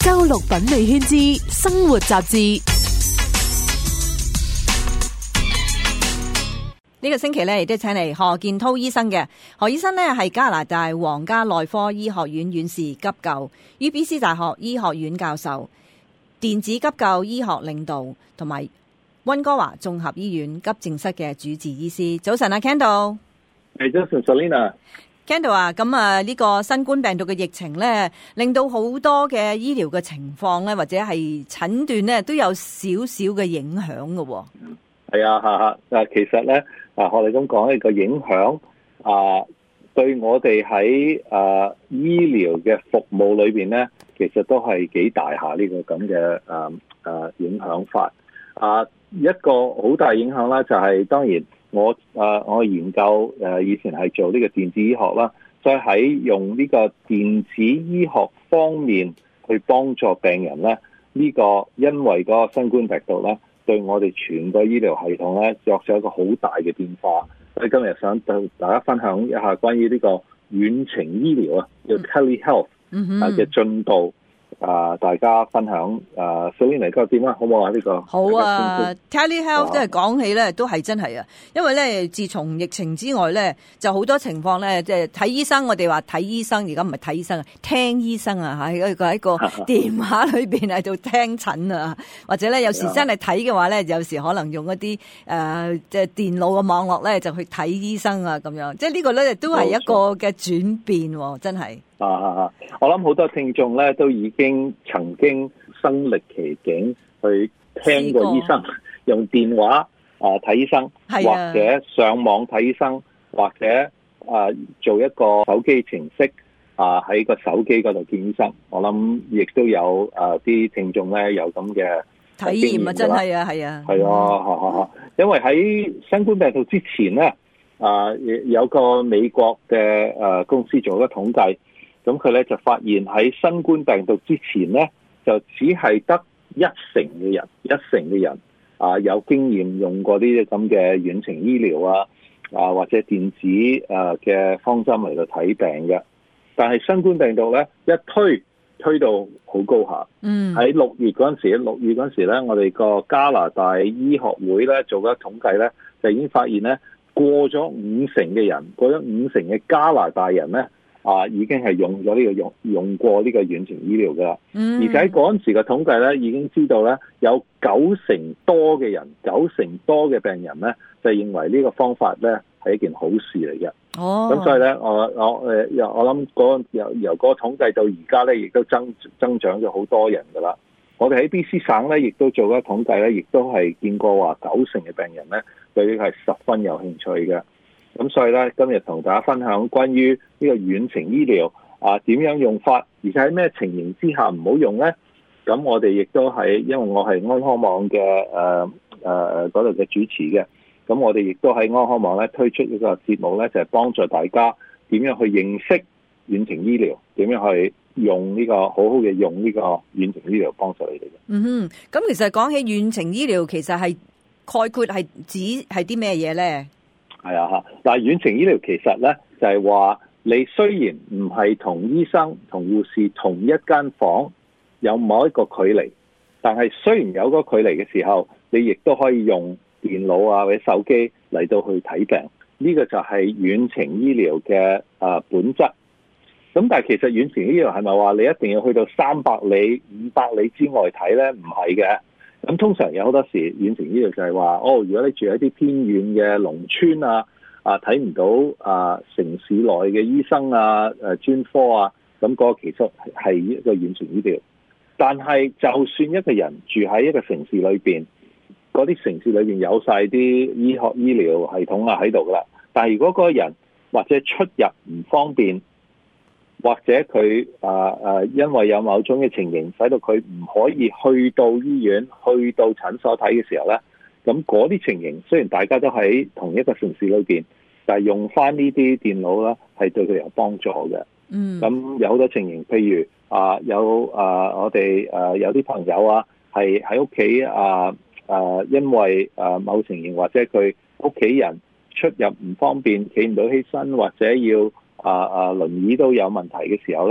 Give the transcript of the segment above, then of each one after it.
周六品味圈之生活雜誌。呢個星期咧亦都請嚟何建滔醫生嘅。何醫生咧係加拿大皇家內科醫學院院士急救、UBC 大學醫學院教授、電子急救醫學領導，同埋溫哥華綜合醫院急症室嘅主治醫師。早晨啊 Kendall。 早晨 Selina。Kendall 啊，咁啊呢個新冠病毒嘅疫情咧，令到好多嘅醫療嘅情況咧，或者係診斷咧，都有少少嘅影響嘅喎。 係啊，其實咧，我哋咁講呢個影響對我哋喺醫療嘅服務裏邊咧，其實都係幾大下呢個咁嘅影響法。一個好大影響啦，就係當然我研究以前係做呢個電子醫學啦，再喺用呢個電子醫學方面去幫助病人咧，呢個因為嗰個新冠病毒咧，對我哋全個醫療系統咧作咗一個好大嘅變化。所以今日想同大家分享一下關於呢個遠程醫療叫 telehealth 嘅進度。大家分享Selina 個點啊，好唔好啊？呢個好啊 ，telehealth 即係講起咧，都係真係啊，因為咧，自從疫情之外咧，就好多情況咧，即係睇醫生，我哋話睇醫生，而家唔係睇醫生啊，聽醫生啊嚇，喺個電話裏邊喺度聽診啊，或者咧有時真係睇嘅話咧，有時可能用一啲即係電腦嘅網絡咧，就去睇醫生啊咁樣，即係呢個咧都係一個嘅轉變喎，真係。 我諗好多聽眾咧都已經曾經身歷其境去聽過醫生用電話睇醫生，或者上網睇醫生，或者做一個手機程式喺個手機嗰度見醫生。我諗亦都有啲聽眾咧有咁嘅體驗啊，真係啊，係啊， 因為喺新冠病毒之前咧有個美國嘅公司做咗統計。咁佢咧就發現喺新冠病毒之前咧，就只係得一成嘅人有經驗用過呢啲咁嘅遠程醫療或者電子嘅方針嚟到睇病嘅。但係新冠病毒咧一推到好高下。喺6月嗰陣時咧，我哋個加拿大醫學會咧做咗統計咧，就已經發現咧過咗五成嘅加拿大人咧。已經係用咗呢個用過呢個遠程醫療㗎啦，而且喺嗰陣時嘅統計咧，已經知道咧有九成多嘅病人咧，就認為呢個方法咧係一件好事嚟嘅。咁所以咧，我諗由嗰個統計到而家咧，亦都增長咗好多人㗎啦。我哋喺 BC 省咧，亦都做咗統計咧，亦都係見過話9成嘅病人咧，對呢個係十分有興趣嘅。咁所以咧，今日同大家分享關於呢個遠程醫療點樣用法，而且喺咩情形之下唔好用咧？咁我哋亦都係因為我係安康網嘅嗰度嘅主持嘅，咁我哋亦都喺安康網咧推出呢個節目咧，就係幫助大家點樣去認識遠程醫療，點樣去用呢個好好嘅用呢個遠程醫療幫助你哋嘅。 咁其實講起遠程醫療，其實係概括係指係啲咩嘢咧？ 係但係遠程醫療其實咧就係話，你雖然唔係同醫生同護士同一間房，有某一個距離，但係雖然有個距離嘅時候，你亦都可以用電腦或者手機嚟到去睇病。呢個就係遠程醫療嘅本質。咁但係其實遠程醫療係咪話你一定要去到300里、500里之外睇咧？唔係嘅。咁通常有好多時遠程醫療就係話，如果你住喺啲偏遠嘅農村睇唔到城市內嘅醫生專科咁嗰個其實係一個遠程醫療。但係就算一個人住喺一個城市裏邊，嗰啲城市裏邊有晒啲醫療系統喺度噶啦，但係如果嗰個人或者出入唔方便，或者佢因為有某種嘅情形，使到佢唔可以去到醫院、去到診所睇嘅時候咧，咁嗰啲情形雖然大家都喺同一個城市裏邊，但係用翻呢啲電腦咧，係對佢有幫助嘅。咁有好多情形，譬如我哋有啲朋友係喺屋企因為某情形或者佢屋企人出入唔方便，企唔到起身，或者要輪椅都有問題嘅時候咧，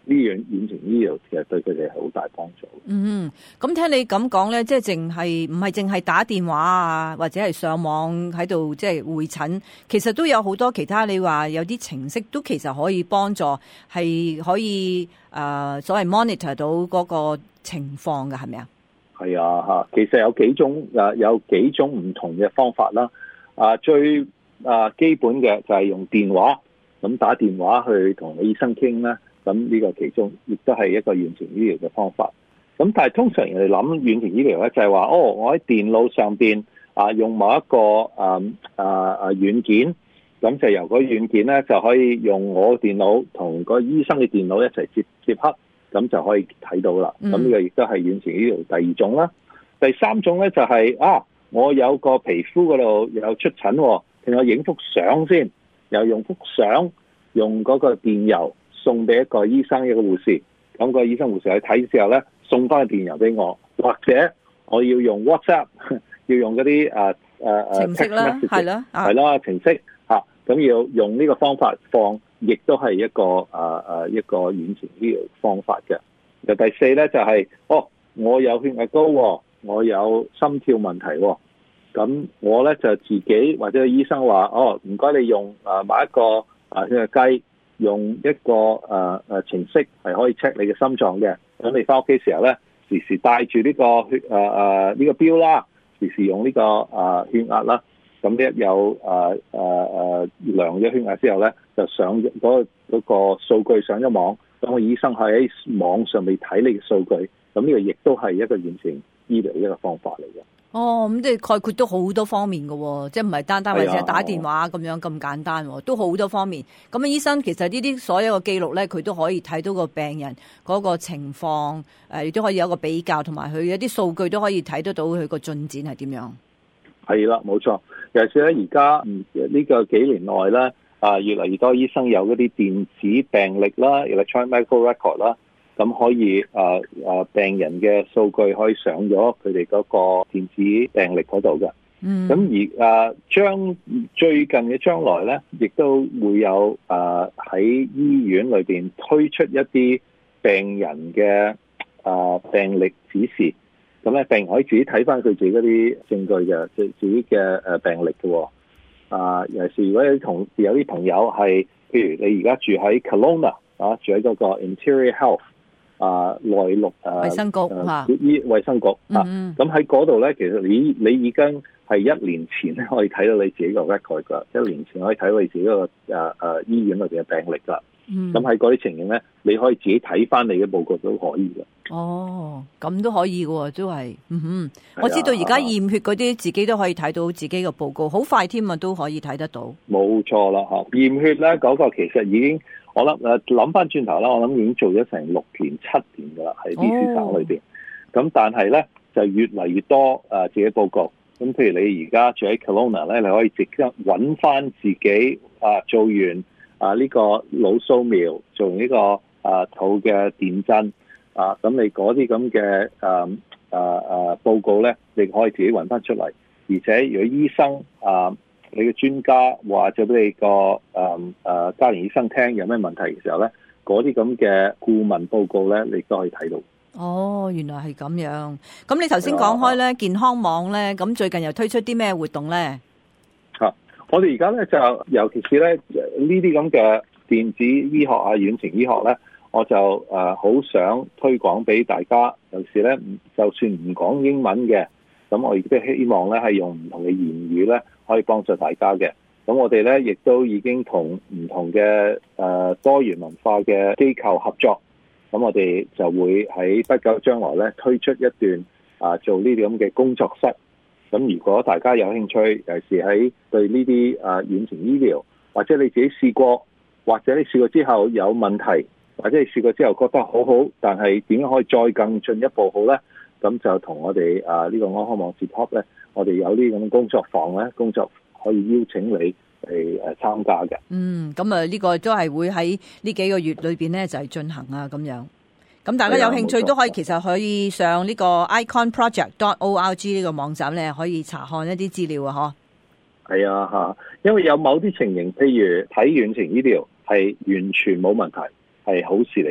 呢樣遠程醫療其實對佢哋係好大幫助。 咁聽你咁講咧，即係唔係淨係打電話啊，或者係上網喺度即係會診，其實都有好多其他你話有啲程式都其實可以幫助，係可以所謂 monitor 到嗰個情況嘅，係咪啊？係啊，其實有幾種唔同嘅方法啦。最基本嘅就係用電話，咁打電話去同醫生傾啦。咁呢個其中亦都係一個遠程醫療嘅方法。咁但係通常人哋諗遠程醫療咧，就係話我喺電腦上邊用某一個軟件，咁就由個軟件咧就可以用我電腦同個醫生嘅電腦一齊接洽，咁就可以睇到啦。咁呢個亦都係遠程醫療第二種啦。第三種咧就係我有個皮膚嗰度有出疹，定我影幅相先，又用幅相用嗰個電郵送俾一個醫生一個護士，咁個醫生護士去睇之後咧，送翻個電郵俾我，或者我要用 WhatsApp， 要用嗰啲程式啦，係啦程式咁要用呢個方法放，亦都係一個遠程醫療方法嘅。第四咧就係我有血壓高，我有心跳問題，咁我咧就自己或者醫生話唔該你用買一個血壓計，用一個程式係可以 check 你嘅心臟嘅。咁你翻屋企時候咧，時時帶住呢個呢個錶啦，時時用呢個血壓啦。咁一有量咗血壓之後咧，就上嗰個數據上咗網，咁個醫生喺網上面睇你嘅數據。咁呢個亦都係一個遠程醫療一個方法嚟嘅。咁即係概括都好多方面嘅，即係唔係單單或者打電話咁樣咁簡單，都好多方面。咁醫生其實呢啲所有嘅記錄咧，佢都可以睇到個病人嗰個情況，亦都可以有一個比較，同埋佢一啲數據都可以睇得到佢個進展係點樣。 係啦，冇錯。尤其是咧，而家呢個幾年內咧，越嚟越多醫生有嗰啲電子病歷啦 （electronic medical record） 啦。咁可以病人嘅數據可以上咗佢哋嗰個電子病歷嗰度嘅。咁而最近嘅將來咧，亦都會有喺醫院裏邊推出一啲病人嘅病歷指示。咁咧，病人可以自己睇翻佢自己嗰啲證據嘅，自己嘅病歷嘅。尤其是如果有啲朋友係，譬如你而家住喺 Kelowna 住喺嗰個 Interior Health。內陸衛生局衛生局咁喺嗰度咧，其實你已經係1年前咧可以睇到你自己個 record 噶，1年前可以睇到你自己個醫院裏邊嘅病歷噶。咁喺嗰啲情形咧，你可以自己睇翻你嘅報告都可以嘅。 咁都可以嘅，都係。我知道而家驗血嗰啲自己都可以睇到自己嘅報告，好快添啊，都可以睇得到。冇錯啦，驗血咧嗰個其實已經。我諗翻轉頭啦，我諗已經做咗成6年7年噶啦，喺 BC 省裏邊。咁但係咧就越嚟越多自己報告。咁譬如你而家住喺 Kelowna 咧，你可以直接揾翻自己做完呢個腦掃描，做完呢個肚嘅電震咁你嗰啲咁嘅報告咧，你可以自己揾翻出嚟。而且如果醫生你嘅專家話咗俾你個家庭醫生聽有咩問題嘅時候咧，嗰啲咁嘅顧問報告咧，你都可以睇到。 原來係咁樣。咁你頭先講開咧，健康網咧，咁最近又推出啲咩活動咧？ 我哋而家咧就尤其是咧呢啲咁嘅電子醫學遠程醫學咧，我就好想推廣俾大家。尤其是咧，就算唔講英文嘅，咁我亦都希望咧係用唔同嘅言語咧，可以幫助大家嘅。咁我哋咧亦都已經同唔同嘅多元文化嘅機構合作。咁我哋就會喺不久將來咧推出一段做呢啲咁嘅工作室。咁如果大家有興趣，尤其是喺對呢啲遠程醫療，或者你自己試過，或者你試過之後有問題，或者你試過之後覺得好好，但係點樣可以再更進一步好咧？咁就同我哋呢個安康網接洽咧，我哋有呢咁嘅工作坊咧，工作可以邀請你嚟參加嘅。 咁呢個都係會喺呢幾個月裏邊咧就係進行咁樣。咁大家有興趣都可以，其實可以上呢個 iconproject.org 呢個網站咧，可以查看一啲資料啊， 係啊，因為有某啲情形，譬如睇遠程醫療係完全冇問題，係好事嚟嘅。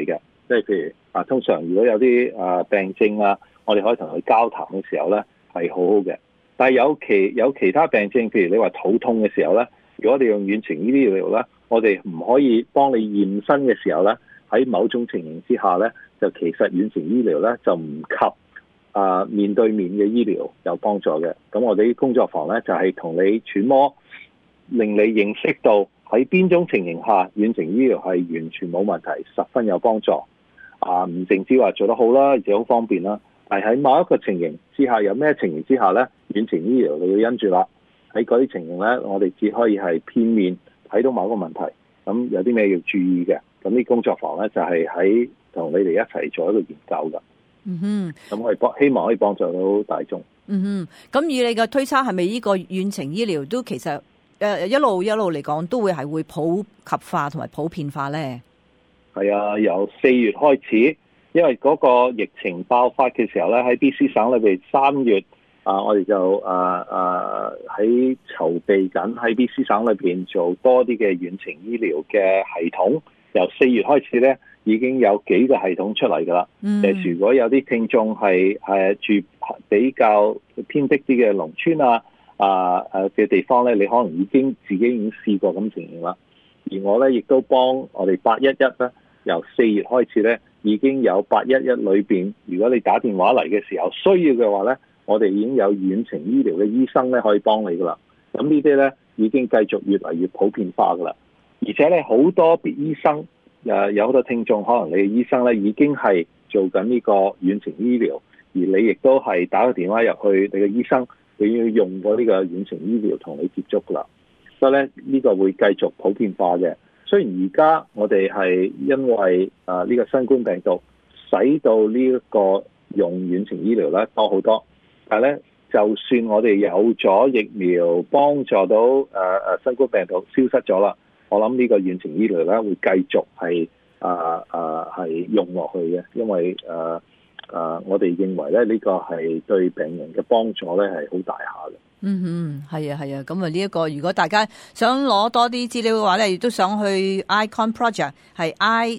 即係譬如通常如果有啲病症啊，我哋可以同佢交談嘅時候咧係好好嘅。但係有其他病症，譬如你話肚痛嘅時候咧，如果你用遠程醫療咧，我哋唔可以幫你驗身嘅時候咧，喺某種情形之下咧，就其實遠程醫療咧就唔及面對面嘅醫療有幫助嘅。咁我哋啲工作坊咧就係同你揣摩，令你認識到喺邊種情形下遠程醫療係完全冇問題，十分有幫助。唔淨止話做得好啦，而且好方便啦。但係喺某一個情形之下，有咩情形之下咧，遠程醫療你要因住啦。喺嗰啲情形咧，我哋只可以係片面睇到某一個問題。咁有啲咩要注意嘅？咁啲工作坊咧就係喺同你哋一齊做一個研究噶。咁希望可以幫助到大眾。 咁以你嘅推測，係咪呢個遠程醫療都其實一路嚟講都會普及化同埋普遍化咧？係啊，由4月開始，因為嗰個疫情爆發嘅時候咧，喺 BC 省裏邊3月我哋就喺籌備緊喺 BC 省裏邊做多啲嘅遠程醫療嘅系統。由4月開始咧，已經有幾個系統出嚟噶啦。如果有啲聽眾係住比較偏僻啲嘅農村嘅地方咧，你可能自己已經試過咁情形啦。而我咧亦都幫我哋811咧，由4月開始咧，已經有811裏邊，如果你打電話嚟嘅時候需要嘅話咧，我哋已經有遠程醫療嘅醫生咧可以幫你噶啦。咁呢啲咧已經繼續越嚟越普遍化噶啦。而且咧好多醫生有好多聽眾，可能你嘅醫生咧已經係做緊呢個遠程醫療，而你亦都係打個電話入去，你嘅醫生佢要用過呢個遠程醫療同你接觸噶啦。所以咧呢個會繼續普遍化嘅。雖然而家我哋係因為呢個新冠病毒使到呢一個用遠程醫療咧多好多，但係咧就算我哋有咗疫苗幫助到新冠病毒消失咗啦，我諗呢個遠程醫療咧會繼續係用落去嘅，因為我哋認為咧呢個係對病人嘅幫助咧係好大下嘅。 係啊，咁呢一個如果大家想攞多啲資料嘅話咧，亦都想去 Icon Project 係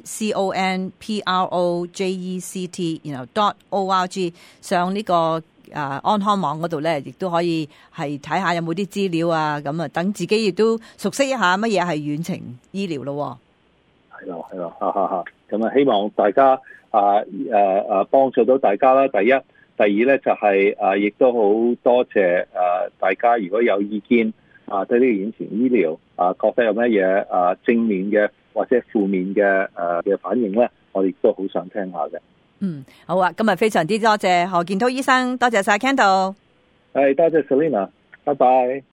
ICONPROJECT 然後 .org 上呢個安康網嗰度咧，亦都可以係睇下有冇啲資料啊，咁等自己亦都熟悉一下乜嘢係遠程醫療咯。 係咯，咁希望大家幫助到大家啦。第一。第二咧就係亦都好多謝大家，如果有意見對呢個遠程醫療覺得有咩嘢正面嘅或者負面嘅反應咧，我哋都好想聽下嘅。 好啊，今日非常之多謝何建滔醫生，多謝晒 Kendall。 多謝 Selena，拜拜。